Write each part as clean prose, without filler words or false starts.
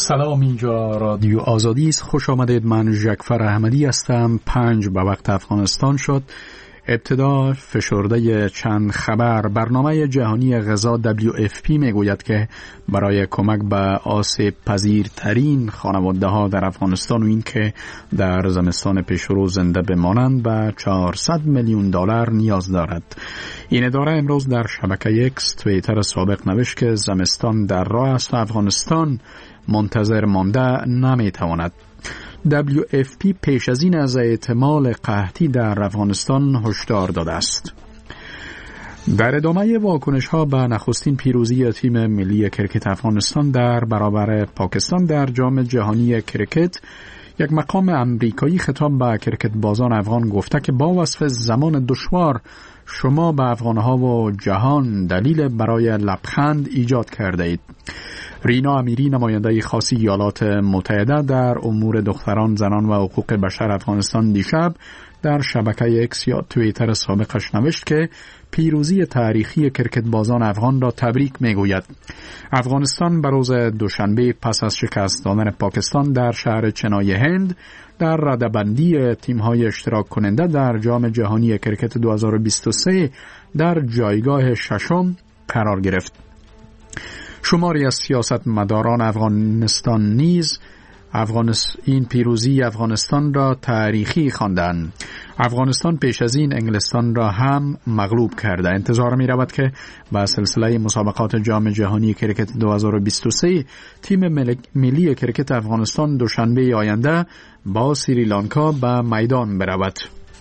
سلام، اینجا رادیو آزادی است. خوش آمدید. من ژکفر احمدی هستم. 5 به وقت افغانستان شد. ابتدا فشرده چند خبر. برنامه جهانی غذا WFP میگوید که برای کمک به آسیب پذیرترین خانواده ها در افغانستان و این که در زمستان پیشرو زنده بمانند به $400 میلیون نیاز دارد. این اداره امروز در شبکه اکس توییتر سابق نوشت که زمستان در راه است و افغانستان منتظر مانده نمیتواند. WFP پیش از این از احتمال قحطی در افغانستان هشدار داده است. در ادامه واکنش‌ها به نخستین پیروزی تیم ملی کرکت افغانستان در برابر پاکستان در جام جهانی کرکت، یک مقام امریکایی خطاب به کرکت بازان افغان گفته که با وصف زمان دشوار شما به افغانها و جهان دلیل برای لبخند ایجاد کرده اید. رینا امیری، نماینده خاص ایالات متحده در امور دختران، زنان و حقوق بشر افغانستان، دیشب در شبکه اکس یا توییتر سابقش نوشت که پیروزی تاریخی کرکت بازان افغان را تبریک میگوید. افغانستان به روز دوشنبه پس از شکست دادن پاکستان در شهر چنای هند در رده‌بندی تیم‌های اشتراک کننده در جام جهانی کرکت 2023 در جایگاه ششم قرار گرفت. شماری از سیاستمداران افغانستان نیز این پیروزی افغانستان را تاریخی خواندند. افغانستان پیش از این انگلستان را هم مغلوب کرده. انتظار می رود که با سلسله مسابقات جام جهانی کرکت 2023 تیم ملی کرکت افغانستان دوشنبه آینده با سریلانکا به میدان برود.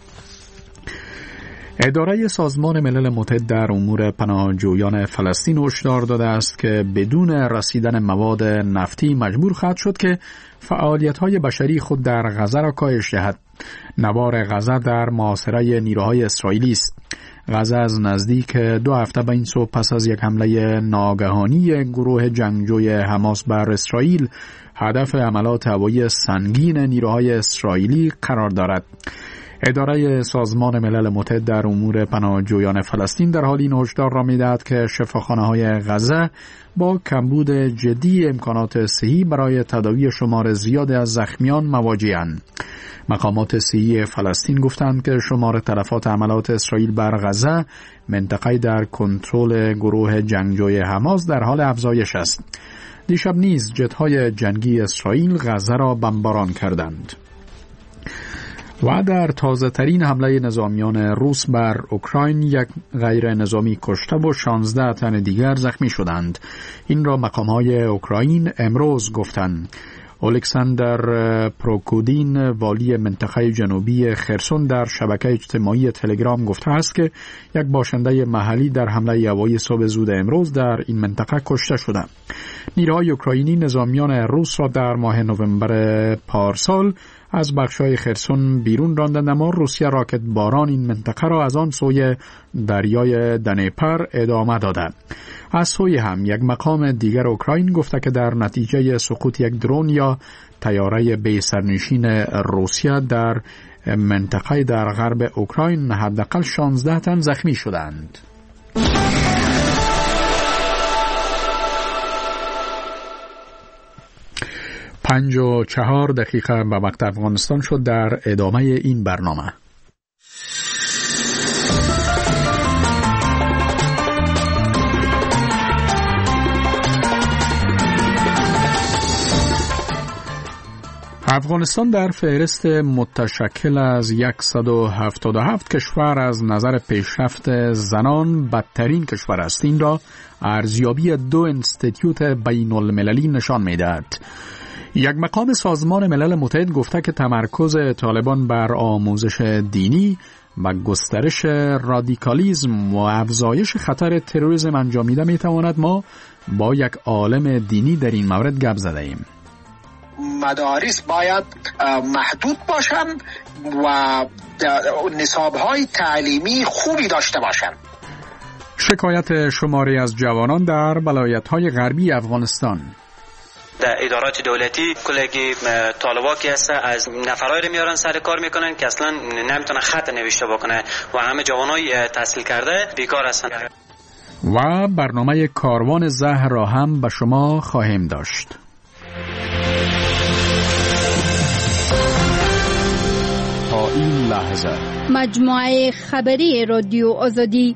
اداره سازمان ملل متحد در امور پناهجویان فلسطین هشدار داده است که بدون رسیدن مواد نفتی مجبور خواهد شد که فعالیت‌های بشری خود در غزه را کاهش دهد. نوار غزه در محاصره نیروهای اسرائیلی است. غزه از نزدیک 2 هفته به این سو پس از یک حمله ناگهانی گروه جنگجوی حماس بر اسرائیل هدف حملات هوایی سنگین نیروهای اسرائیلی قرار دارد. اداره سازمان ملل متحد در امور پناهجویان فلسطین در حال این هشدار را می‌دهد که شفاخانه‌های غزه با کمبود جدی امکانات صحی برای تداوی شمار زیاد از زخمیان مواجه‌اند. مقامات صحی فلسطین گفتند که شمار تلفات حملات اسرائیل بر غزه، منطقه‌ای در کنترل گروه جنگجوی حماس، در حال افزایش است. دیشب نیز جت‌های جنگی اسرائیل غزه را بمباران کردند. و در تازه ترین حمله نظامیان روس بر اوکراین یک غیر نظامی کشته و 16 تن دیگر زخمی شدند. این را مقام‌های اوکراین امروز گفتند. الکساندر پروکودین، والی منطقه جنوبی خرسون، در شبکه اجتماعی تلگرام گفته است که یک باشنده محلی در حمله هوایی صبح زود امروز در این منطقه کشته شده. نیروهای اوکراینی نظامیان روس را در ماه نوامبر پارسال از بخش‌های خرسون بیرون راندند، اما روسیه راکت باران این منطقه را از آن سوی دریای دنیپر ادامه داده. از سوی هم یک مقام دیگر اوکراین گفته که در نتیجه سقوط یک درون یا طیاره بی سرنشین روسیه در منطقه در غرب اوکراین حداقل 16 تن زخمی شدند. 5:04 به وقت افغانستان شد. در ادامه این برنامه افغانستان در فهرست متشکل از 177 کشور از نظر پیشرفت زنان بدترین کشور است. این را ارزیابی 2 انستیتیوت بین المللی نشان می‌دهد. یک مقام سازمان ملل متحد گفته که تمرکز طالبان بر آموزش دینی و گسترش رادیکالیسم و افزایش خطر تروریسم انجامیده می‌تواند. ما با یک عالم دینی در این مورد گپ زده ایم. مدارس باید محدود باشند و نصاب‌های تعلیمی خوبی داشته باشند. شکایت شماری از جوانان در ولایت‌های غربی افغانستان. در ادارات دولتی کلگی طالبا که هست از نفرایی رو میارن سر کار میکنن که اصلا نمیتونه خط نوشته بکنه و همه جوانای تحصیل کرده بیکار هستن. و برنامه کاروان زهر را هم به شما خواهیم داشت. این لحظه. مجموعه خبری رادیو آزادی.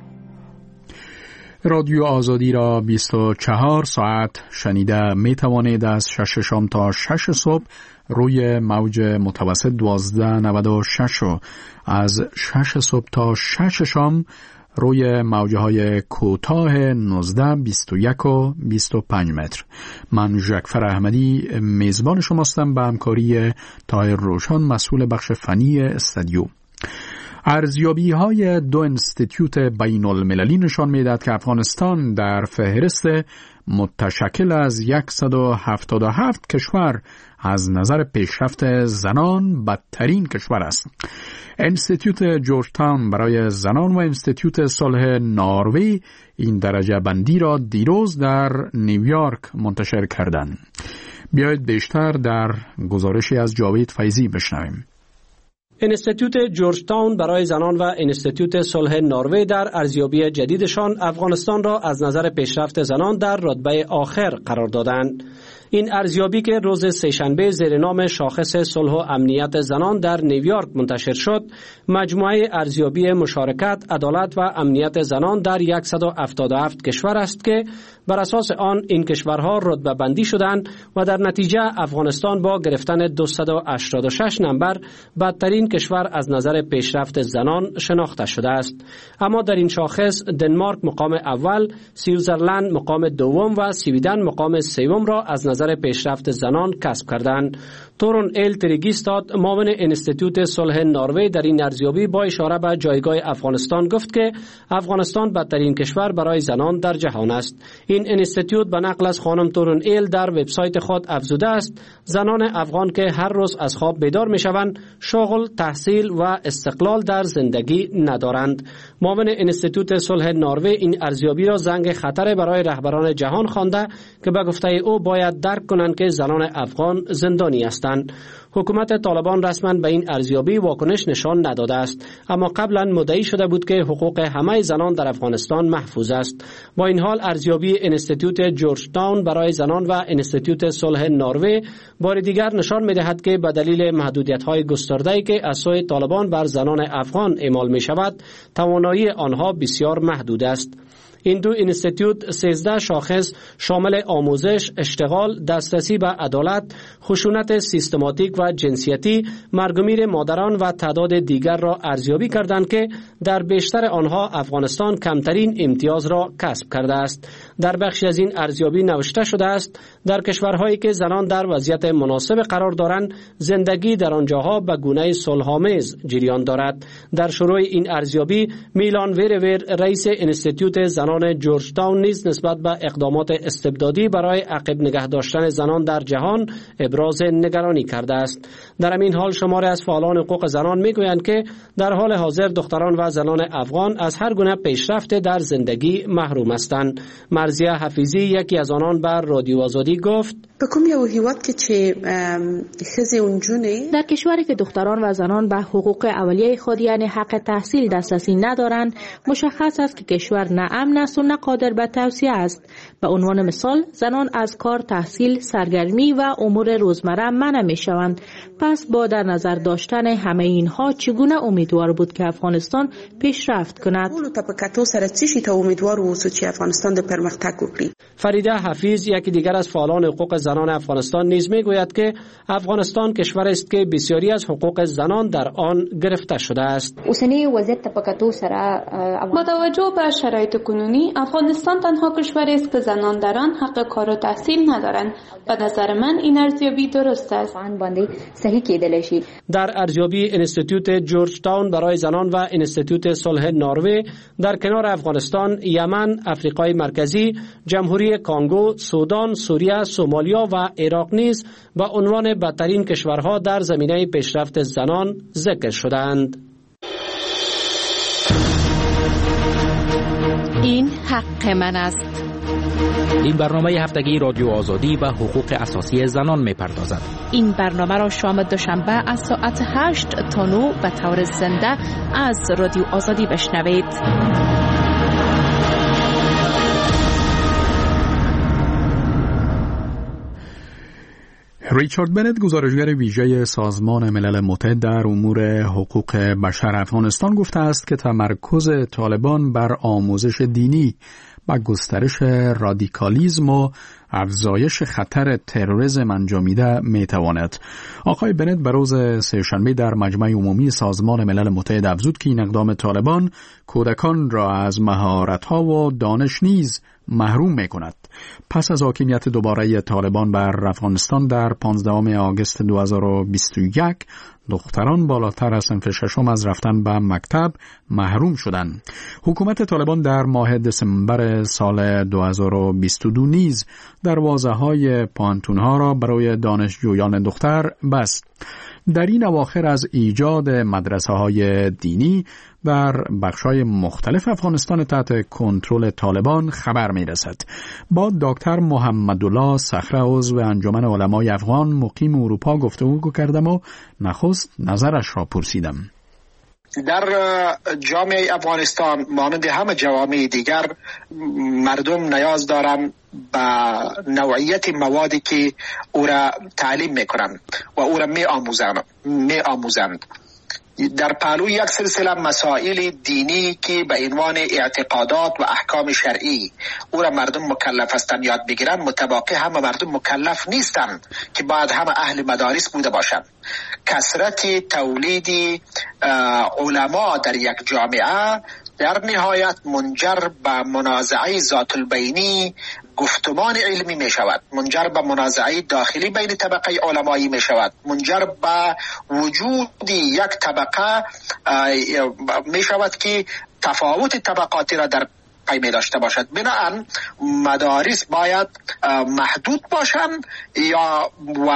رادیو آزادی را 24 ساعت شنیده می توانید از 6 شام تا 6 صبح روی موج متوسط 1296 و از 6 صبح تا 6 شام روی موجه های کوتاه 19 21 و 25 متر. من ژکفر احمدی میزبان شماستم به همکاری طاهر روشن مسئول بخش فنی استودیو. ارزیابی های 2 انستیتیوت بین المللی نشان می‌دهد که افغانستان در فهرست متشکل از 177 کشور از نظر پیشرفت زنان بدترین کشور است. انستیتیوت جورج تاون برای زنان و انستیتیوت صلح نروژ این درجه بندی را دیروز در نیویورک منتشر کردند. بیایید بیشتر در گزارشی از جاوید فیضی بشنویم. انستیتوت جورج تاون برای زنان و انستیتوت صلح نروژ در ارزیابی جدیدشان افغانستان را از نظر پیشرفت زنان در رتبه آخر قرار دادند. این ارزیابی که روز سه‌شنبه زیر نام شاخص صلح و امنیت زنان در نیویورک منتشر شد، مجموعه ارزیابی مشارکت، عدالت و امنیت زنان در 177 کشور است که بر اساس آن این کشورها رتبه بندی شدند و در نتیجه افغانستان با گرفتن 286 نمبر بدترین کشور از نظر پیشرفت زنان شناخته شده است. اما در این شاخص دنمارک مقام اول، سوئیسرلند مقام دوم و سویدن مقام سوم را از نظر پیشرفت زنان کسب کردند. تورون ایل تریگیستاد معاون انستیتوت صلح نروژ در این ارزیابی با اشاره به جایگاه افغانستان گفت که افغانستان بدترین کشور برای زنان در جهان است. این انستیتوت به نقل از خانم تورون ایل در وبسایت خود افزوده است زنان افغان که هر روز از خواب بیدار میشوند شغل، تحصیل و استقلال در زندگی ندارند. معاون انستیتوت صلح نروژ این ارزیابی را زنگ خطر برای رهبران جهان خوانده که به گفته او باید درک کنند که زنان افغان زندانی هستند. حکومت طالبان رسما به این ارزیابی واکنش نشان نداده است، اما قبلا مدعی شده بود که حقوق همه زنان در افغانستان محفوظ است. با این حال ارزیابی انستیتوت جورج تاون برای زنان و انستیتوت صلح نروژ بار دیگر نشان می‌دهد که به دلیل محدودیت‌های گسترده‌ای که از سوی طالبان بر زنان افغان اعمال می‌شود، توانایی آنها بسیار محدود است. این دو انستیتوت 13 شاخص شامل آموزش، اشتغال، دسترسی به عدالت، خشونت سیستماتیک و جنسیتی، مرگ و میر مادران و تعداد دیگر را ارزیابی کردند که در بیشتر آنها افغانستان کمترین امتیاز را کسب کرده است. در بخشی از این ارزیابی نوشته شده است در کشورهایی که زنان در وضعیت مناسب قرار دارند، زندگی در آنجاها به گونه صلح‌آمیز جریان دارد. در شروع این ارزیابی میلان ویرور رئیس انستیتوت زنان جورج تاون نیز نسبت به اقدامات استبدادی برای عقب نگه داشتن زنان در جهان ابراز نگرانی کرده است. در این حال شماری از فعالان حقوق زنان میگویند که در حال حاضر دختران و زنان افغان از هر گونه پیشرفت در زندگی محروم هستند. مرضیه حفیظی یکی از آنان بر رادیو آزادی گفت: در کشوری که دختران و زنان به حقوق اولیه خود یعنی حق تحصیل دسترسی ندارند، مشخص است که کشور نه امن است و نه قادر به توسعه است. به عنوان مثال زنان از کار، تحصیل، سرگرمی و امور روزمره منع می شوند. پس با در نظر داشتن همه اینها چگونه امیدوار بود که افغانستان پیشرفت کند؟ فریده حفیظ یکی دیگر از فعالان حقوق زنان افغانستان نیز میگوید که افغانستان کشور است که بسیاری از حقوق زنان در آن گرفته شده است. با توجه به شرایط کنونی افغانستان تنها کشور است که زنان در آن حق کار و تحصیل ندارند. به نظر من این ارزیابی درست است. در ارزیابی انستیتوت جورج تاون برای زنان و انستیتوت صلح نروژ در کنار افغانستان، یمن، آفریقای مرکزی، جمهوری کانگو، سودان، سوریه، سومالیا و عراق نیز به عنوان بدترین کشورها در زمینه پیشرفت زنان ذکر شدند. این حق من است. این برنامه هفتگی رادیو آزادی و حقوق اساسی زنان می‌پردازد. این برنامه را شام دوشنبه از ساعت 8 تا 9 به طور زنده از رادیو آزادی بشنوید. ریچارد بنت، گزارشگر ویژه سازمان ملل متحد در امور حقوق بشر افغانستان، گفته است که تمرکز طالبان بر آموزش دینی و گسترش رادیکالیسم و افزایش خطر تروریسم انجامیده میتواند. آقای بنت به روز سه‌شنبه در مجمع عمومی سازمان ملل متحد افزود که این اقدام طالبان کودکان را از مهارت‌ها و دانش نیز محروم می‌کند. پس از حاکمیت دوباره طالبان بر افغانستان در 15 آگوست 2021 دختران بالاتر از صنف ششم از رفتن به مکتب محروم شدند. حکومت طالبان در ماه دسامبر سال 2022 نیز دروازه‌های پانتون‌ها را برای دانشجویان دختر بست. در این اواخر از ایجاد مدرسه‌های دینی در بخش‌های مختلف افغانستان تحت کنترل طالبان خبر می‌رسد. با دکتر محمدالله صخره، عضو انجمن علمای افغان مقیم اروپا گفتگو کردم و نخست نظرش را پرسیدم. در جامعه افغانستان مانند همه جوامع دیگر مردم نیاز دارند به نوعیت موادی که او را تعلیم میکنند و او را می آموزند. در پهلوی یک سلسله مسائل دینی که به عنوان اعتقادات و احکام شرعی او را مردم مکلف هستند یاد بگیرند، متواقع همه مردم مکلف نیستند که باید همه اهل مدارس بوده باشند. کثرت تولید علما در یک جامعه در نهایت منجر به منازعه ذات البینی گفتمان علمی می شود، منجر به منازعه داخلی بین طبقه علمایی می شود، منجر به وجود یک طبقه می شود که تفاوت طبقاتی را در پی می داشته باشد. بنابراین مدارس باید محدود باشند یا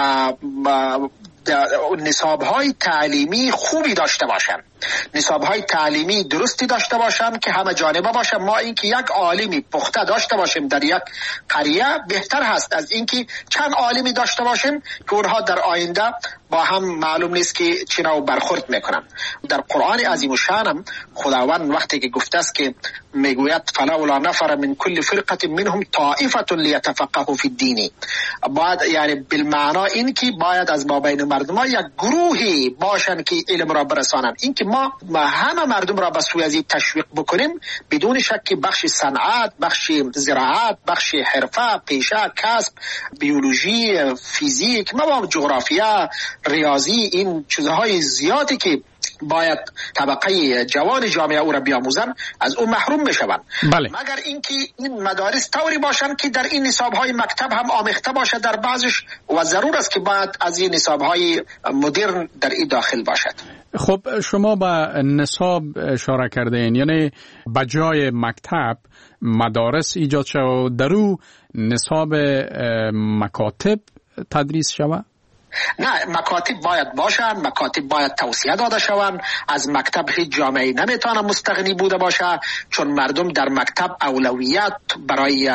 نصاب‌های تعلیمی خوبی داشته باشند، نصاب‌های تعلیمی درستی داشته باشند که همه جانبه باشند. ما اینکه یک عالمی پخته داشته باشیم در یک قریه بهتر هست از اینکه چند عالمی داشته باشیم که اونها در آینده با هم معلوم نیست که چه نوع برخورد میکنن. در قرآن عظیم الشان هم خداوند وقتی که گفته است که میگوید فلولا نفر من کل فرقه منهم طائفه لیتفقهوا فی الدین، باید یعنی بالمعنی این که باید از ما بین مردم یک گروهی باشن که علم را برسانن. این که ما همه مردم را به سوی از تشویق بکنیم بدون شک بخش صنعت، بخش زراعت، بخش حرفه، پیشه، کسب، بیولوژی، فیزیک، جغرافیا، ریاضی، این چیزهای زیادی که باید طبقه جوان جامعه او را بیاموزن از او محروم میشوند. بله. مگر اینکه این مدارس طوری باشند که در این نصاب‌های مکتب هم آمیخته باشه در بعضش و ضرور است که باید از این نصاب‌های مدرن در این داخل باشد. خب شما به نصاب اشاره کردین، یعنی بجای مکتب مدارس ایجاد شد و در او نصاب مکاتب تدریس شود؟ نه، مکاتب باید باشند، مکاتب باید توصیه داده شوند. از مکتب هیچ جامعه نمیتونه مستغنی بوده باشه، چون مردم در مکتب اولویت برای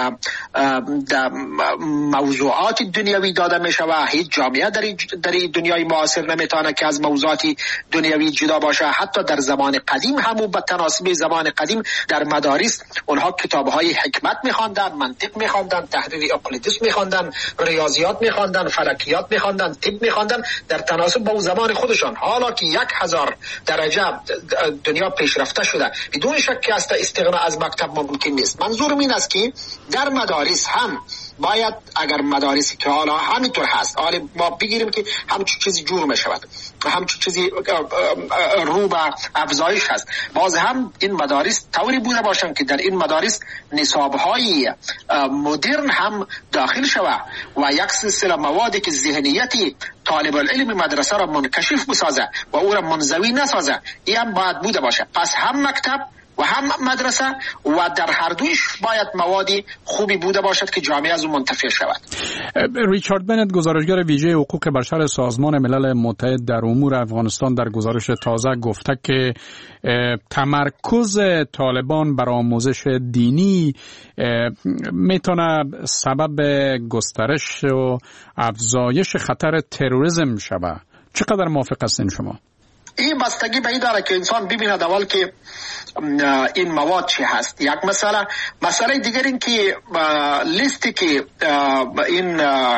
موضوعات دنیوی داده میشود. هیچ جامعه در دنیای معاصر نمیتونه که از موضوعات دنیوی جدا باشه. حتی در زمان قدیم همو به تناسب زمان قدیم در مدارس اونها کتاب‌های حکمت می‌خواندند، منطق می‌خواندند، تحریر اقلیدس می‌خواندند، ریاضیات می‌خواندند، فلکیات می‌خواندند، طب می‌خواندند در تناسب با زمان خودشان. حالا که 1000 درجه دنیا پیشرفته شده بدون شک است استغنا از مکتب ممکن نیست. منظورم این است که در مدارس هم باید، اگر مدارسی که حالا همینطور هست، حالا ما بگیریم که همچون چیزی جور می شود، همچون چیزی رو به افزایش هست، باز هم این مدارس طوری بوده باشن که در این مدارس نصاب‌های مدرن هم داخل شود و یک سلسله موادی که ذهنیتی طالب العلم مدرسه را منکشف بسازه و او را منزوی نسازه، این هم باید بوده باشه. پس هم مکتب و هم مدرسه و در هر دویش باید موادی خوبی بوده باشد که جامعه از اون منتفع شود. ریچارد بنت، گزارشگر ویژه حقوق بشر سازمان ملل متحد در امور افغانستان، در گزارش تازه گفته که تمرکز طالبان بر آموزش دینی میتونه سبب گسترش و افزایش خطر تروریسم شود. چقدر موافق هستین شما؟ این بستگی به این داره که انسان ببیند اول که این مواد چی هست. یک مسئله دیگر این که لیستی که این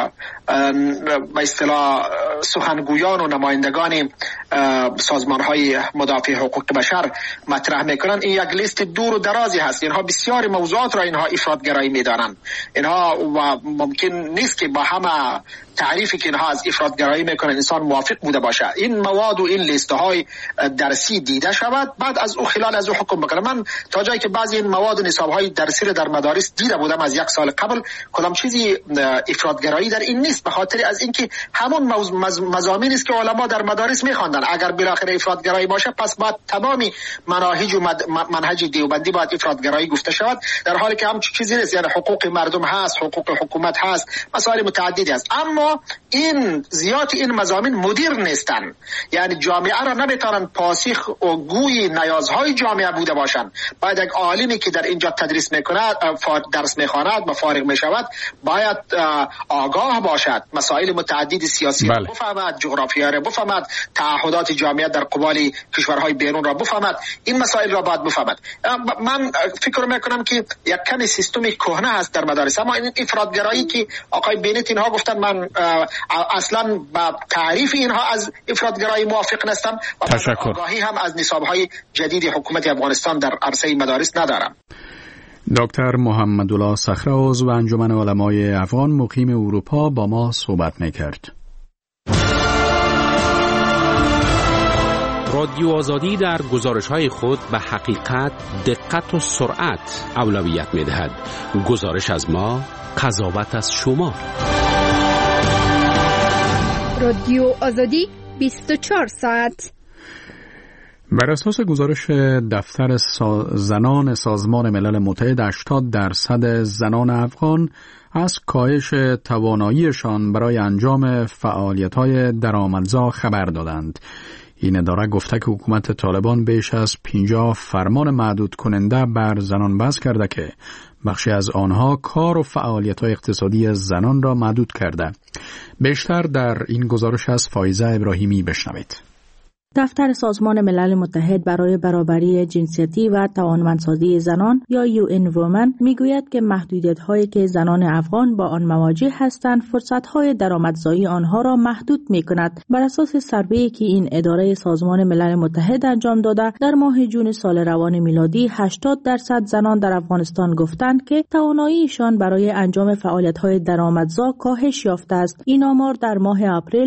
به اصطلاح سخنگویان و نمایندگان سازمان‌های مدافع حقوق بشر مطرح میکنن، این یک لیست دور و درازی هست. اینها بسیاری موضوعات را اینها افراطگرایی میدانند. اینها و ممکن نیست که با همه تعریفی که اینها از افراطگرایی میکنن انسان موافق بوده باشه. این مواد و این لیسته های درسی دیده شود، بعد از او خلال از او حکم بکنه. من تا جایی که بعضی این مواد و نصاب های درسی در مدارس دیده بودم از 1 سال قبل، کدام چیزی افراطگرایی در این نیست، به خاطر از اینکه همون مضامینی است که علما در مدارس میخواندن. اگر بالاخره افراطگرایی باشه پس بعد تمامی مناهج و منهج دیوبندی باید افراطگرایی گفته شود، در حالی که هم چیزی نیست. یعنی حقوق مردم هست، حقوق حکومت هست، مسائل متعددی هست. اما این زیاد این مضامین مدیر نیستن، یعنی جامعه را نمیتونن پاسخ و گوی نیازهای جامعه بوده باشن. باید یک عالمی که در اینجا تدریس میکنه، درس میخواند و فارغ میشود، باید آگاه باشد، مسائل متعدد سیاسی را بفهمد، جغرافیا را بفهمد، تعهدات جامعه در قبال کشورهای بیرون را بفهمد، این مسائل را باید بفهمد. من فکر میکنم که یک کمی سیستم کهنه هست در مدارس. اما این افراطگرایی که آقای بینت اینها گفتن، من اصلا با تعریف اینها از افراطگرایی موافق نیستم و آگاهی هم از نصاب‌های جدید حکومت افغانستان در عرصه مدارس ندارم. دکتر محمدالله صخره عضو انجمن علمای افغان مقیم اروپا با ما صحبت می‌کرد. رادیو آزادی در گزارش‌های خود به حقیقت، دقت و سرعت اولویت می‌دهد. گزارش از ما، قضاوت از شما. رادیو آزادی 24 ساعت. بر اساس گزارش دفتر زنان سازمان ملل متحد 80% زنان افغان از کاهش تواناییشان برای انجام فعالیت‌های درآمدزا خبر دادند. این اداره گفته که حکومت طالبان بیش از 50 فرمان محدود کننده بر زنان وضع کرده که بخشی از آنها کار و فعالیت‌های اقتصادی زنان را محدود کرده. بیشتر در این گزارش از فایزه ابراهیمی بشنوید. دفتر سازمان ملل متحد برای برابری جنسیتی و توانمندسازی زنان یا UN Women میگوید که محدودیت‌هایی که زنان افغان با آن مواجه هستند فرصت‌های درآمدزایی آنها را محدود می‌کند. بر اساس سروه‌ای که این اداره سازمان ملل متحد انجام داده، در ماه جون سال روان میلادی 80% زنان در افغانستان گفتند که تواناییشان برای انجام فعالیت‌های درآمدزا کاهش یافته است. این آمار در ماه اپریل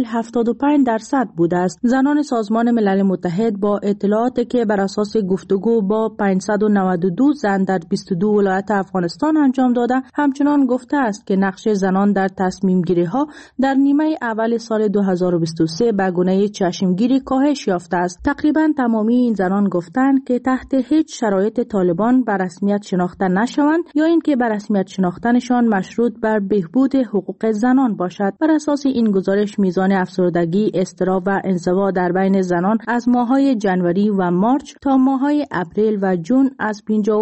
75% بوده است. زنان سازمان ملل متحد با اطلاعاتی که بر اساس گفتگو با 592 زن در 22 ولایت افغانستان انجام داده، همچنان گفته است که نقش زنان در تصمیم گیری ها در نیمه اول سال 2023 به گونه چشمگیری کاهش یافته است. تقریبا تمامی این زنان گفتند که تحت هیچ شرایط طالبان به رسمیت شناخته نشوند یا اینکه به رسمیت شناختنشان مشروط بر بهبود حقوق زنان باشد. بر اساس این گزارش میزان افسردگی، اضطراب و انزوا در بین زنان از ماه‌های جنوری و مارچ تا ماه‌های اپریل و جون از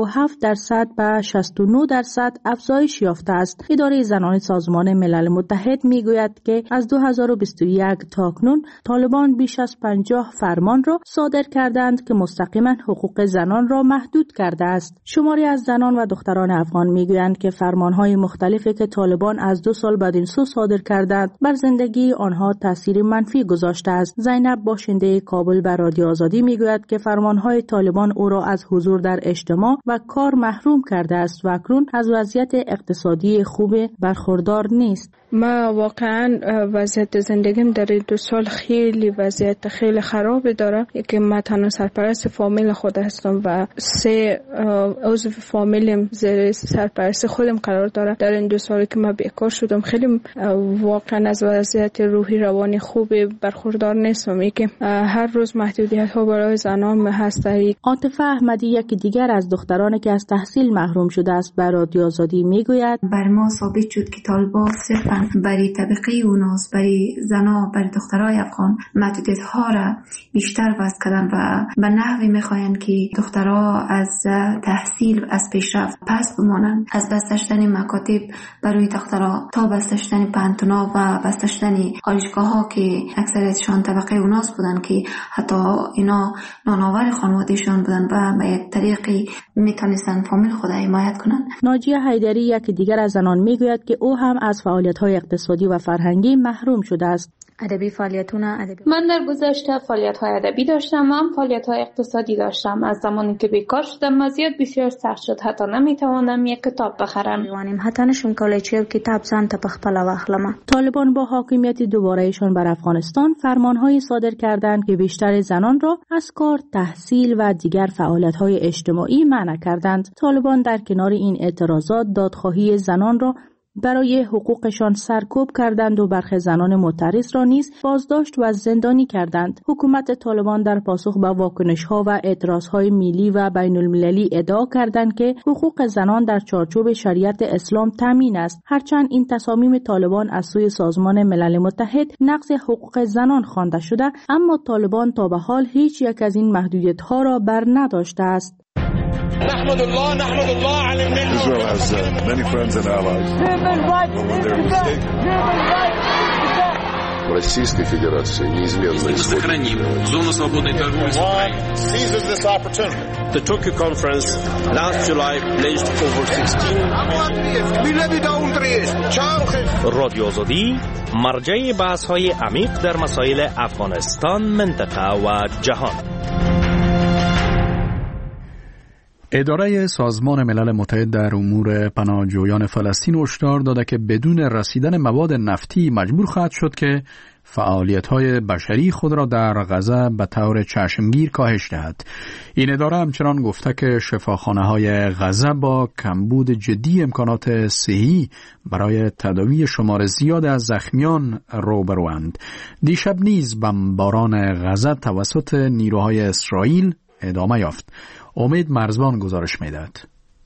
57% به 69% افزایش یافته است. اداره زنان سازمان ملل متحد میگوید که از 2021 تا اکنون طالبان بیش از 50 فرمان را صادر کردند که مستقیما حقوق زنان را محدود کرده است. شماری از زنان و دختران افغان میگویند که فرمان‌های مختلفی که طالبان از 2 سال بعد این سو صادر کردند بر زندگی آنها تاثیر منفی گذاشته است. زینب باشنده کابل بر رادیو آزادی میگوید که فرمانهای طالبان او را از حضور در اجتماع و کار محروم کرده است و اکنون از وضعیت اقتصادی خوب برخوردار نیست. ما واقعا وضعیت زندگیم در 2 سال خیلی وضعیت خیلی خرابی داره که من تنها سرپرست فامیل خود هستم و 3 عضو فامیلم زیر سرپرست خودم قرار داره. در این 2 سالی که من بیکار شدم خیلی واقعا از وضعیت روحی روانی خوبی برخوردار نیستم که هر روز محدودیت ها برای زنان هست. عاطفه احمدی یکی دیگر از دخترانی که از تحصیل محروم شده است بر رادیو آزادی میگوید بر ما ثابت شد که طالبان صرفا برای طبقه اوناس، برای زنا، برای دخترای افغان محدودیت ها را بیشتر وضع کردن و به نحوی میخواین که دخترها از تحصیل از پیشرفت پس بمانند. از بستشتن مکاتب برای دخترها تا بستشتن پانتونا و بستشتن آرایشگاه ها که اکثریتشان طبقه اوناس بودن که حتی اینا نانآور خانوادهشان بودن و به یک طریقی میتونستن فامیل خود حمایت کنن. ناجیه حیدری یکی دیگر از زنان میگوید که او هم از فعالیت‌های اقتصادی و فرهنگی محروم شده است. من در گذشته فعالیت‌های ادبی داشتم و هم فعالیت‌های اقتصادی داشتم. از زمانی که بیکار شدم وضعیت بسیار سخت شد، حتی نمیتوانم یک کتاب بخرم. طالبان با حاکمیت دوباره‌شان بر افغانستان فرمان‌های صادر کردند که بیشتر زنان را از کار، تحصیل و دیگر فعالیت‌های اجتماعی منع کردند. طالبان در کنار این اعتراضات دادخواهی زنان را برای حقوقشان سرکوب کردند و برخی زنان معترض را نیز بازداشت و زندانی کردند. حکومت طالبان در پاسخ به واکنش‌ها و اعتراضهای ملی و بین‌المللی ادعا کردند که حقوق زنان در چارچوب شریعت اسلام تامین است، هرچند این تصامیم طالبان از سوی سازمان ملل متحد نقض حقوق زنان خوانده شده، اما طالبان تا به حال هیچ یک از این محدودیت‌ها را بر نداشته است. نحمد الله على النعمة. Israel has many friends and allies. Российской Федерации неизменно сохраним зону свободной торговли с Украиной. Seizes this opportunity. The Tokyo conference last July pledged over 16 رادیو آزادی مرجع بحث‌های عمیق در مسائل افغانستان، منطقه و جهان. اداره سازمان ملل متحد در امور پناهجویان فلسطین هشدار داده که بدون رسیدن مواد نفتی مجبور خواهد شد که فعالیت‌های بشری خود را در غزه به طور چشمگیر کاهش دهد. این اداره همچنان گفته که شفاخانه‌های غزه با کمبود جدی امکانات صحی برای تداوی شمار زیاد از زخمیان روبروند. دیشب نیز بمباران غزه توسط نیروهای اسرائیل ادامه یافت. امید مرزبان گزارش می‌دهد.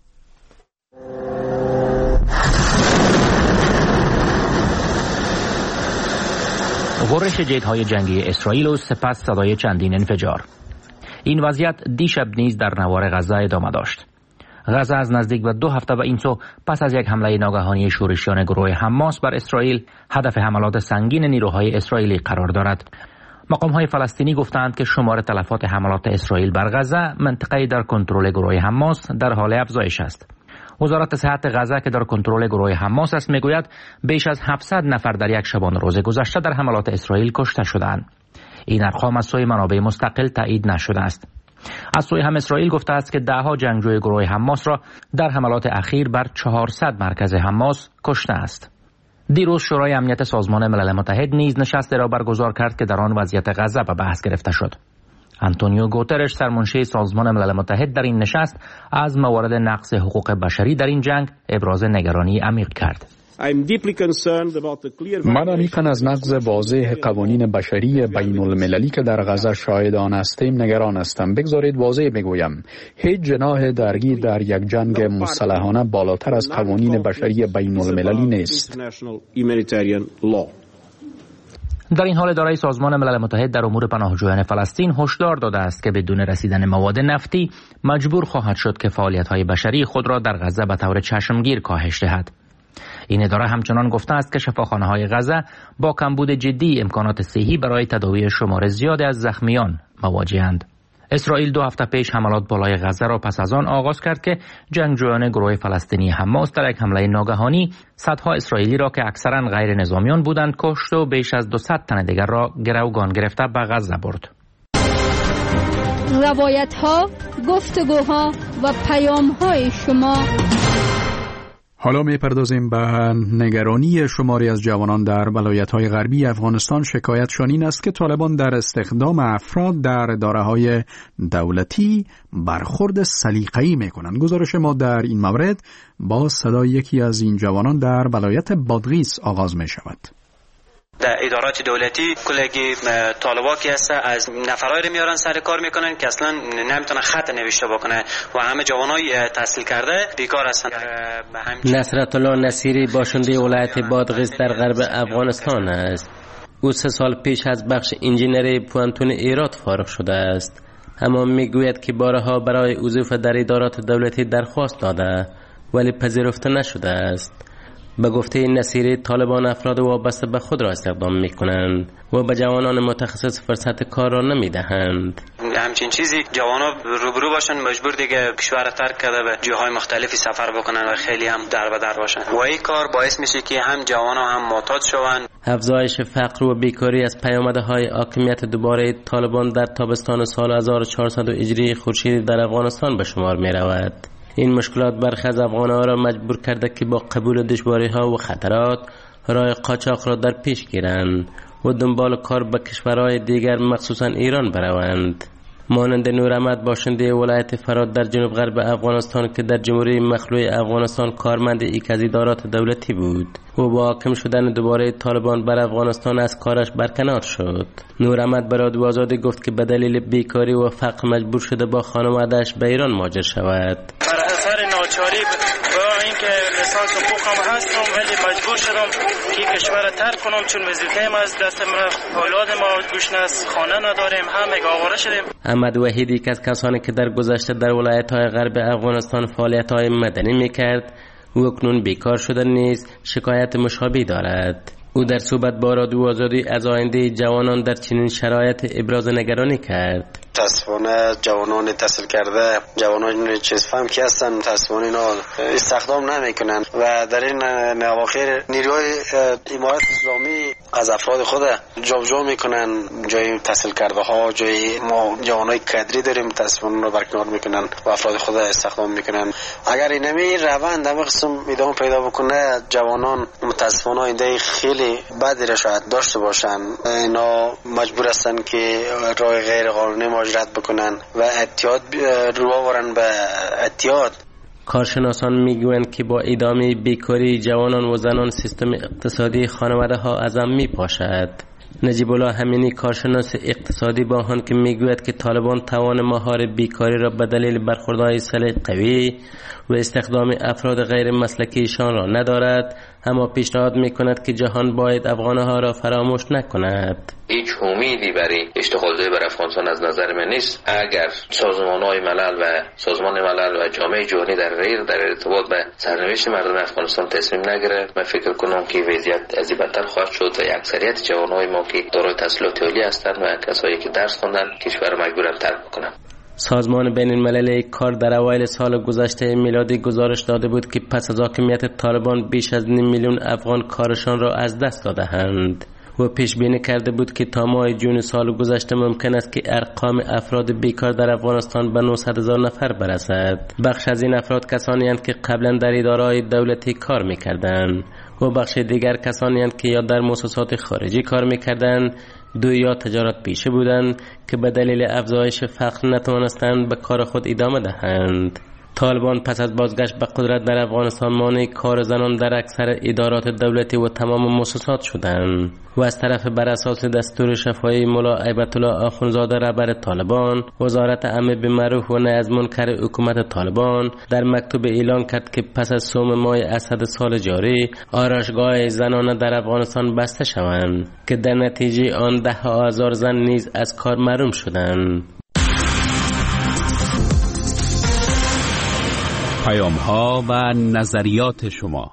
غرش جت‌های جنگی اسرائیل و سپس صدای چندین انفجار. این وضعیت دیشب نیز در نوار غزه ادامه داشت. غزه از نزدیک به 2 هفته و این سو پس از یک حمله ناگهانی شورشیان گروه حماس بر اسرائیل هدف حملات سنگین نیروهای اسرائیلی قرار دارد. مقام‌های فلسطینی گفتند که شمار تلفات حملات اسرائیل بر غزه، منطقه‌ای در کنترل گروه حماس، در حال افزایش است. وزارت صحت غزه که در کنترل گروه حماس است میگوید بیش از 700 نفر در یک شبانه روز گذشته در حملات اسرائیل کشته شدند. این ارقام از سوی منابع مستقل تایید نشده است. از سوی هم اسرائیل گفته است که ده‌ها جنگجوی گروه حماس را در حملات اخیر بر 400 مرکز حماس کشته است. دیروز شورای امنیت سازمان ملل متحد نیز نشستی را برگزار کرد که در آن وضعیت غزه به بحث گرفته شد. آنتونیو گوترش سرمنشی سازمان ملل متحد در این نشست از موارد نقض حقوق بشری در این جنگ ابراز نگرانی عمیق کرد. من عمیقاً از نقض واضح قوانین بشری بین المللی که در غزه شاهد آن هستیم نگران هستم. بگذارید واضح بگویم، هیچ جناح درگیر در یک جنگ مسلحانه بالاتر از قوانین بشری بین المللی نیست. در این حال اداره سازمان ملل متحد در امور پناهجویان فلسطین هشدار داده است که بدون رسیدن مواد نفتی مجبور خواهد شد که فعالیت‌های بشری خود را در غزه به طور چشمگیر کاهش دهد. این اداره همچنان گفته است که شفاخانه‌های غزه با کمبود جدی امکانات صحی برای تداوی شمار زیاد از زخمیان مواجه‌اند. اسرائیل 2 هفته پیش حملات بالای غزه را پس از آن آغاز کرد که جنگجویان گروه فلسطینی حماس در یک حمله ناگهانی صدها اسرائیلی را که اکثرا غیر نظامیان بودند کشت و بیش از 200 تن دیگر را گروگان گرفته به غزه برد. روایت‌ها، گفتگوها و پیام‌های شما. حالا می‌پردازیم به نگرانی شماری از جوانان در ولایت‌های غربی افغانستان. شکایتشان این است که طالبان در استخدام افراد در اداره‌های دولتی برخورد سلیقه‌ای می‌کنند. گزارش ما در این مورد با صدای یکی از این جوانان در ولایت بادغیس آغاز می‌شود. در ادارات دولتی کلگی طالبا که هست از نفرایی میارن سر کار میکنن که اصلا نمیتونه خط نوشته بکنه و همه جوانای تحصیل کرده بیکار هستن. نصرت الله نصیری باشنده ولایت بادغیس در غرب افغانستان است. او 3 سال پیش از بخش انجینری پوانتون ایرات فارغ شده است، اما میگوید که بارها برای عضو در ادارات دولتی درخواست داده ولی پذیرفته نشده است. به گفته نصیری طالبان افراد وابسته به خود را استخدام میکنند و به جوانان متخصص فرصت کار را نمیدهند. همچین چیزی جوانا روبرو باشن مجبور دیگه کشور ترک کرده به جاهای مختلفی سفر بکنن و خیلی هم در به در باشن و این کار باعث میشه که هم جوانا هم معتاد شوند. افزایش فقر و بیکاری از پیامدهای حاکمیت دوباره طالبان در تابستان سال 1400 هجری خورشیدی در افغانستان به شمار می رود. این مشکلات برخی از افغان‌ها را مجبور کرده که با قبول دشواری‌ها و خطرات راه قاچاق را در پیش گیرند و دنبال کار به کشورهای دیگر مخصوصا ایران بروند. مانند نور احمد باشنده ولایت فرات در جنوب غرب افغانستان که در جمهوری مخلوع افغانستان کارمند یک از ادارات دولتی بود و با حاکم شدن دوباره طالبان بر افغانستان از کارش برکنار شد. نور احمد بر رادیو آزادی گفت که به دلیل بیکاری و فقر مجبور شده با خانواده‌اش به ایران مهاجر شود. بر اثر ناچاری با اینکه لیسانس حقوقم هستم ولی مجبور شدم که کشور ترک کنم چون وظیفه‌ام از دستم رفت. اولاد ما گوشناس خانه نداریم، همه آواره شدیم. احمد وحیدی یک از کسانی که در گذشته در ولایت‌های غرب افغانستان فعالیت‌های مدنی می‌کرد و اکنون بیکار شده نیز شکایت مشابهی دارد. او در صحبت با رادیو آزادی از آینده جوانان در چنین شرایط ابراز نگرانی کرد. متاسفانه جوانان تحصیل کرده، جوانان چیز فهم که هستن، متاسفانه اینا استخدام نمیکنن و در این اواخر نیروهای امارت اسلامی از افراد خود جابجا میکنن، جای تحصیل کرده ها، جای ما جوانای کادری داریم متاسفانه رو برکنار میکنن و افراد خود استخدام میکنن. اگر اینمی روند هم قسم ادامه پیدا بکنه جوانان متاسفانه آینده خیلی بدی را شاید داشته باشن. اینا مجبور هستن که راه غیر قانونی مهاجرت بکنن و اعتیاد رو آورن به اعتیاد. کارشناسان میگویند که با ادامه بیکاری جوانان و زنان سیستم اقتصادی خانواده ها از هم میپاشد. نجیب الله همینی کارشناس اقتصادی با آن که میگوید که طالبان توان مهار بیکاری را به دلیل برخوردهای سلیح قوی و استخدام افراد غیر مسلکیشان را ندارد، اما پیشنهاد میکند که جهان باید افغانها را فراموش نکند. هیچ امیدی برای اشتغال دهی بر افغانستان از نظر من نیست اگر سازمان‌های ملل و سازمان ملل و جامعه جهانی در ارتباط به سرنوشت مردم افغانستان تصمیم نگیره. من فکر کنم که وضعیت از این بدتر خواهد شد و اکثریت جوانای ما که دارای تحصیلات عالی هستند و کسایی که درس خوندن کشور مجبورن ترک بکنن. سازمان بین المللی کار در اوایل سال گذشته میلادی گزارش داده بود که پس از حاکمیت طالبان بیش از 9 میلیون افغان کارشان را از دست داده‌اند و پیش بینی کرده بود که تا ماه جون سال گذشته ممکن است که ارقام افراد بیکار در افغانستان به 900,000 نفر برسد. بخش از این افراد کسانی اند که قبلا در اداره‌های دولتی کار می‌کردند و بخش دیگر کسانی اند که یا در مؤسسات خارجی کار می‌کردند یا تجارت پیشه بودند که به دلیل افزایش فقر نتوانستند به کار خود ادامه دهند. طالبان پس از بازگشت به قدرت در افغانستان مانع کار زنان در اکثر ادارات دولتی و تمام مؤسسات شدند و از طرف بر اساس دستور شفاهی مولا هیبت الله آخوندزاده رهبر طالبان، وزارت امر بالمعروف و نهی از منکر حکومت طالبان در مکتوب اعلان کرد که پس از صوم ماه اسد سال جاری آرایشگاه زنانه در افغانستان بسته شوند که در نتیجه آن 10,000 زن نیز از کار محروم شدند. پیام‌ها و نظریات شما.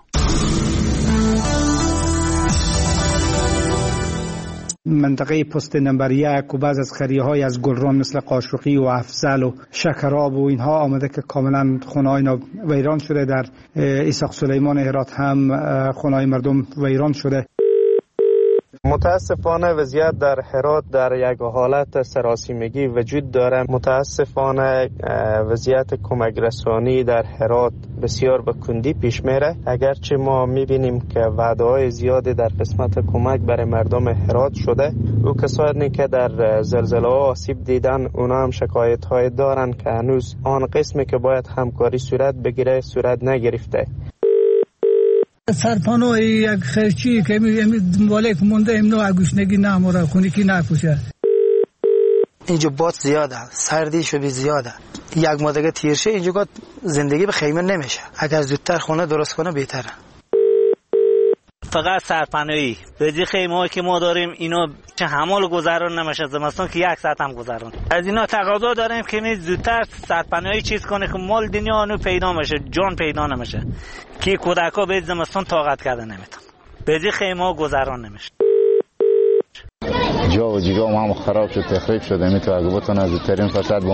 منطقه پست نمبر 1 و بعض از قریه‌های از گلران مثل قاشقی و افضل و شکراب و اینها آمده که کاملا خونه‌های اینا ویران شده. در اسحاق سلیمان هرات هم خونه‌های مردم ویران شده. متاسفانه وضعیت در هرات در یک حالت سراسیمگی وجود داره. متاسفانه وضعیت کمک رسانی در هرات بسیار به کندی پیش میره. اگرچه ما میبینیم که وعده‌های زیادی در قسمت کمک برای مردم هرات شده، او کسانی که در زلزله ها آسیب دیدن اونا هم شکایت‌های دارن که هنوز آن قسمی که باید همکاری صورت بگیره صورت نگرفته. سرپانو یک خرچی که دنباله که مونده امنو اگوشنگی نموره خونی که نپوشه. اینجا باد زیاده، سردی شبی زیاده. یک ماه دیگه تیر شه اینجا زندگی به خیمه نمیشه. اگر زودتر خونه درست کنه بهتره. فقط سرپناهی بدی خیمه‌ای که ما داریم اینا چه حمل گذران نمیشه زمستون که 1 ساعت هم گذران. از اینا تقاضا داریم که می زودتر سرپناهی چیز کنه که مال دنیا اونو پیدا میشه، جان پیدا نمیشه که کودکا به زمستون طاقت کردن نمیتون. بدی خیمه‌ها گذران نمیشه. جا و جیگا هم خراب شد، تخریب شده. میتونه اگه بتونه زودترین فرصت